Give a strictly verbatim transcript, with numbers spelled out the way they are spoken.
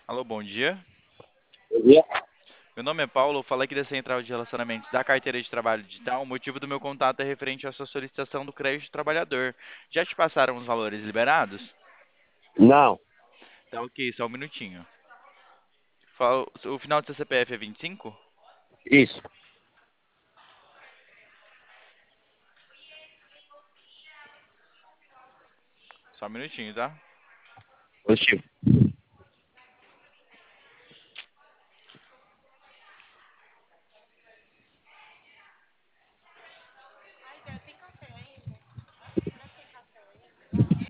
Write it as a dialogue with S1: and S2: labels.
S1: Alô, bom dia.
S2: Bom dia.
S1: Meu nome é Paulo, eu falo aqui da Central de Relacionamentos da Carteira de Trabalho Digital. O motivo do meu contato é referente à sua solicitação do crédito trabalhador. Já te passaram os valores liberados?
S2: Não,
S1: Tá ok, só um minutinho. Fala- O final do seu C P F é vinte e cinco?
S2: isso.
S1: Só um minutinho, tá?
S2: Positivo.